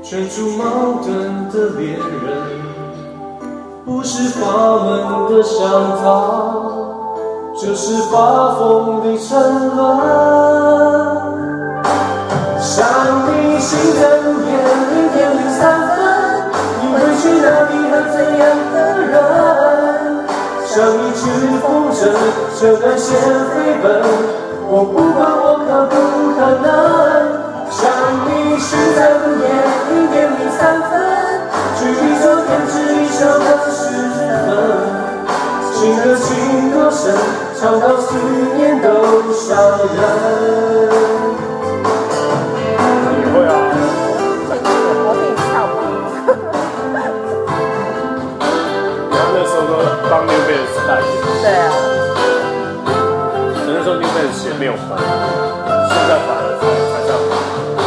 圈出矛盾的恋人，不是发闷的商讨，就是发疯的沉沦。想你心疼0.03分，你会去哪里和怎样的人？像一只风筝，这段线飞奔，我不管我可不可能。想你心在午夜0.03分，距离昨天只一首歌10分。情歌情多深，唱到思念都伤人。 你会啊？ 我可以跳舞。 然后那时候都帮 New Balance 代言。 对啊。 那时候 New Balance 也没有红，现在反而才这样红。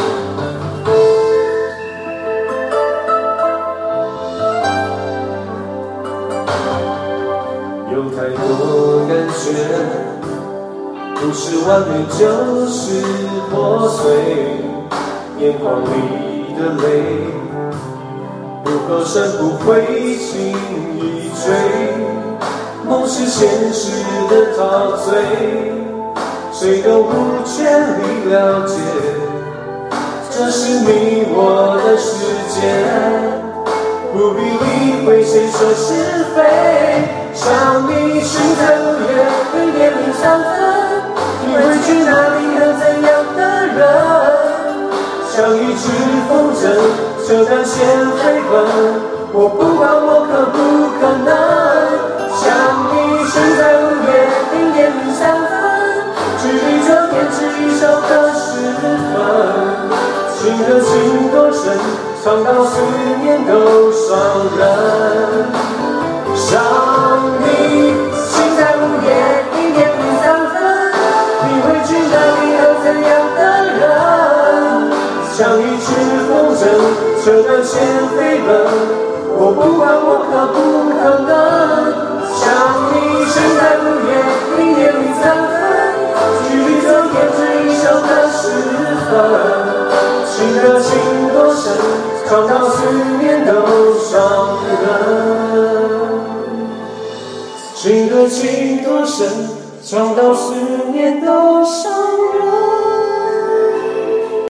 有太多感觉，不是完美就是破碎。眼眶里的泪不够深，不会轻易追。梦是现实的陶醉，谁都无权利了解，这是你我的世界，不必理会谁说是非。想你心在午夜0.03分，你会去哪里和怎样的人？像一只风筝，这段线飞奔，我不管我可不可能。想你心在午夜0.03分，距离昨天只一首歌10分。情歌情多深，唱到思念都伤人。想你心在午夜0.03分，你会去哪里和怎样的人？像一只风筝，这段线飞奔，我不管我可不可能。想你心在午夜0.03分，距离昨天只一首歌10分。情歌情多深，唱到思念都伤人。情歌情多深，唱到思念都伤人。